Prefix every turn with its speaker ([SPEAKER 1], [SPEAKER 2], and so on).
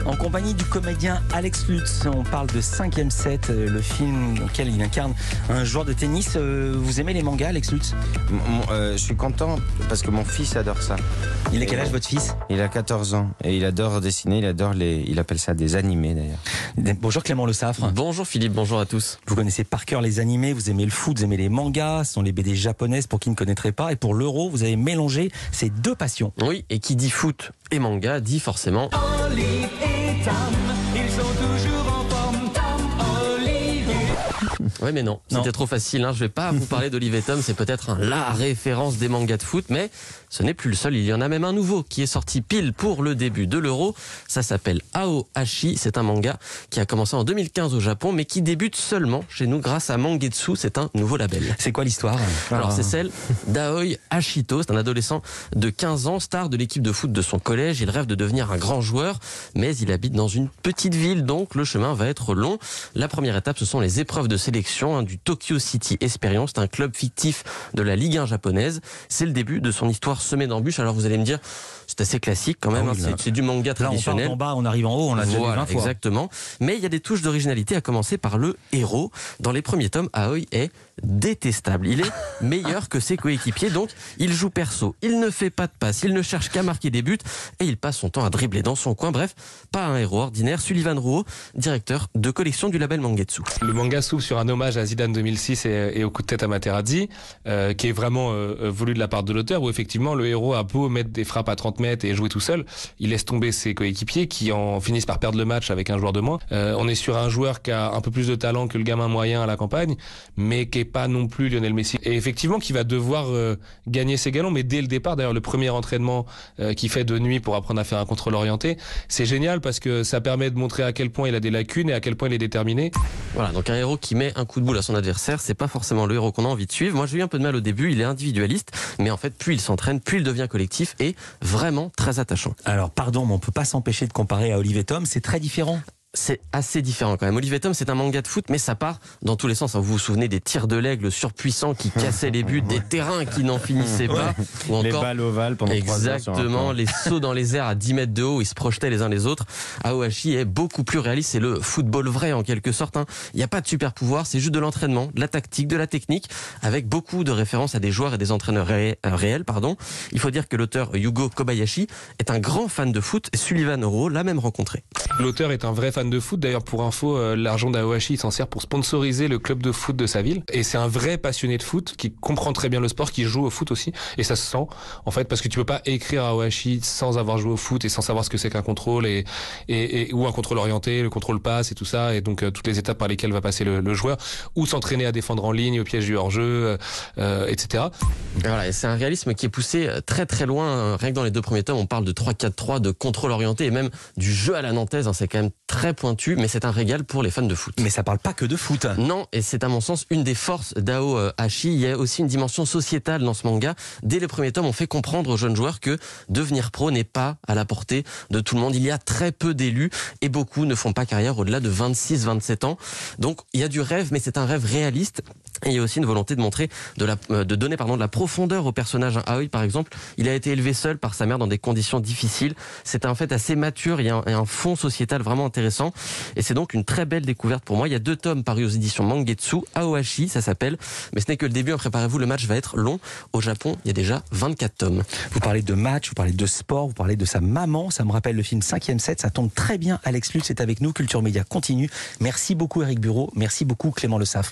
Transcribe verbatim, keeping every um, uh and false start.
[SPEAKER 1] En compagnie du comédien Alex Lutz, on parle de cinquième set, le film dans lequel il incarne un joueur de tennis. Vous aimez les mangas, Alex Lutz?
[SPEAKER 2] Mon, euh, Je suis content parce que mon fils adore ça.
[SPEAKER 1] Il a quel âge, votre fils?
[SPEAKER 2] Il a quatorze ans et il adore dessiner, il adore les, il appelle ça des animés d'ailleurs.
[SPEAKER 1] Bonjour Clément Le Saffre.
[SPEAKER 3] Bonjour Philippe, bonjour à tous.
[SPEAKER 1] Vous connaissez par cœur les animés, vous aimez le foot, vous aimez les mangas, ce sont les B D japonaises pour qui ne connaîtraient pas. Et pour l'euro, vous avez mélangé ces deux passions.
[SPEAKER 3] Oui, et qui dit foot et manga dit forcément
[SPEAKER 4] Olive et Tam, ils sont toujours en forme. Tam, Olive.
[SPEAKER 3] Ouais mais non, c'était
[SPEAKER 1] Non.
[SPEAKER 3] trop facile, hein. Je vais pas vous parler d'Olive et Tom, c'est peut-être un, la référence des mangas de foot, mais ce n'est plus le seul, il y en a même un nouveau qui est sorti pile pour le début de l'Euro. Ça s'appelle Aohashi, c'est un manga qui a commencé en deux mille quinze au Japon, mais qui débute seulement chez nous grâce à Mangetsu, c'est un nouveau label.
[SPEAKER 1] C'est quoi l'histoire?
[SPEAKER 3] Alors c'est celle d'Aoi Hashito, c'est un adolescent de quinze ans, star de l'équipe de foot de son collège. Il rêve de devenir un grand joueur, mais il habite dans une petite ville, donc le chemin va être long. La première étape, ce sont les épreuves de sélection hein, du Tokyo City Esperion, c'est un club fictif de la Ligue un japonaise. C'est le début de son histoire semée d'embûches. Alors vous allez me dire, c'est assez classique quand même,
[SPEAKER 1] Ah oui,
[SPEAKER 3] hein,
[SPEAKER 1] là.
[SPEAKER 3] c'est, c'est du manga
[SPEAKER 1] Là, on part
[SPEAKER 3] traditionnel.
[SPEAKER 1] d'en bas, on arrive en haut, on l'a déjà vu
[SPEAKER 3] Voilà,
[SPEAKER 1] vingt fois.
[SPEAKER 3] exactement. Mais il y a des touches d'originalité, à commencer par le héros. Dans les premiers tomes, Aoi est détestable. Il est meilleur que ses coéquipiers, donc il joue perso. Il ne fait pas de passe, il ne cherche qu'à marquer des buts et il passe son temps à dribbler dans son coin. Bref, pas un héros ordinaire. Sullivan Rouault, directeur de collection du label Mangetsu.
[SPEAKER 5] Le manga s'ouvre sur un hommage à Zidane deux mille six et, et au coup de tête à Materazzi, euh, qui est vraiment euh, voulu de la part de l'auteur, où effectivement le héros a beau mettre des frappes à trente mètres et jouer tout seul, il laisse tomber ses coéquipiers qui en finissent par perdre le match avec un joueur de moins. Euh, on est sur un joueur qui a un peu plus de talent que le gamin moyen à la campagne, mais qui est pas non plus Lionel Messi. Et effectivement qui va devoir euh, gagner ses galons, mais dès le départ, d'ailleurs le premier entraînement euh, qu'il fait de nuit pour apprendre à faire un contrôle orienté, c'est génial parce que ça permet de montrer à quel point il a des lacunes et à quel point il est déterminé.
[SPEAKER 3] Voilà, donc un héros qui met un coup de boule à son adversaire, c'est pas forcément le héros qu'on a envie de suivre. Moi, j'ai eu un peu de mal au début, il est individualiste, mais en fait, plus il s'entraîne, plus il devient collectif et vraiment très attachant.
[SPEAKER 1] Alors pardon, mais on peut pas s'empêcher de comparer à Olive et Tom, c'est très différent.
[SPEAKER 3] C'est assez différent quand même. Olive et Tom, c'est un manga de foot, mais ça part dans tous les sens. Vous vous souvenez des tirs de l'aigle surpuissants qui cassaient les buts, des terrains qui n'en finissaient pas, ou
[SPEAKER 2] Les
[SPEAKER 3] encore
[SPEAKER 2] balles ovales pendant trois heures sur un
[SPEAKER 3] exactement
[SPEAKER 2] plan.
[SPEAKER 3] les sauts dans les airs à dix mètres de haut, ils se projetaient les uns les autres. Aohashi est beaucoup plus réaliste, c'est le football vrai en quelque sorte. Hein. Il n'y a pas de super pouvoir, c'est juste de l'entraînement, de la tactique, de la technique, avec beaucoup de références à des joueurs et des entraîneurs ré- euh, réels. Pardon. Il faut dire que l'auteur Yugo Kobayashi est un grand fan de foot. Sullivan Rouault l'a même rencontré.
[SPEAKER 5] L'auteur est un vrai fan de foot. D'ailleurs, pour info, euh, l'argent d'Aohashi, il s'en sert pour sponsoriser le club de foot de sa ville. Et c'est un vrai passionné de foot qui comprend très bien le sport, qui joue au foot aussi. Et ça se sent, en fait, parce que tu peux pas écrire Aohashi sans avoir joué au foot et sans savoir ce que c'est qu'un contrôle et, et, et ou un contrôle orienté, le contrôle passe et tout ça. Et donc, euh, toutes les étapes par lesquelles va passer le, le joueur, ou s'entraîner à défendre en ligne, au piège du hors-jeu, euh, et cetera.
[SPEAKER 3] Et voilà, et c'est un réalisme qui est poussé très très loin. Rien que dans les deux premiers tomes, on parle de trois quatre trois, de contrôle orienté et même du jeu à la nantaise. Hein, c'est quand même très pointu, mais c'est un régal pour les fans de foot.
[SPEAKER 1] Mais ça parle pas que de foot.
[SPEAKER 3] Non, et c'est à mon sens une des forces d'Aohashi. Il y a aussi une dimension sociétale dans ce manga. Dès les premiers tomes, on fait comprendre aux jeunes joueurs que devenir pro n'est pas à la portée de tout le monde. Il y a très peu d'élus et beaucoup ne font pas carrière au-delà de vingt-six vingt-sept ans. Donc il y a du rêve, mais c'est un rêve réaliste. Et il y a aussi une volonté de montrer, de, la, de donner pardon, de la profondeur au personnage. Aoi, par exemple, il a été élevé seul par sa mère dans des conditions difficiles. C'est un fait assez mature, il y a un, un fond sociétal vraiment intéressant. Et c'est donc une très belle découverte pour moi. Il y a deux tomes parus aux éditions Mangetsu, Aohashi, ça s'appelle. Mais ce n'est que le début, préparez-vous, le match va être long. Au Japon, il y a déjà vingt-quatre tomes.
[SPEAKER 1] Vous parlez de match, vous parlez de sport, vous parlez de sa maman. Ça me rappelle le film cinquième set. Ça tombe très bien. Alex Lutz est avec nous. Culture Média continue. Merci beaucoup Eric Bureau. Merci beaucoup Clément Le Saffre.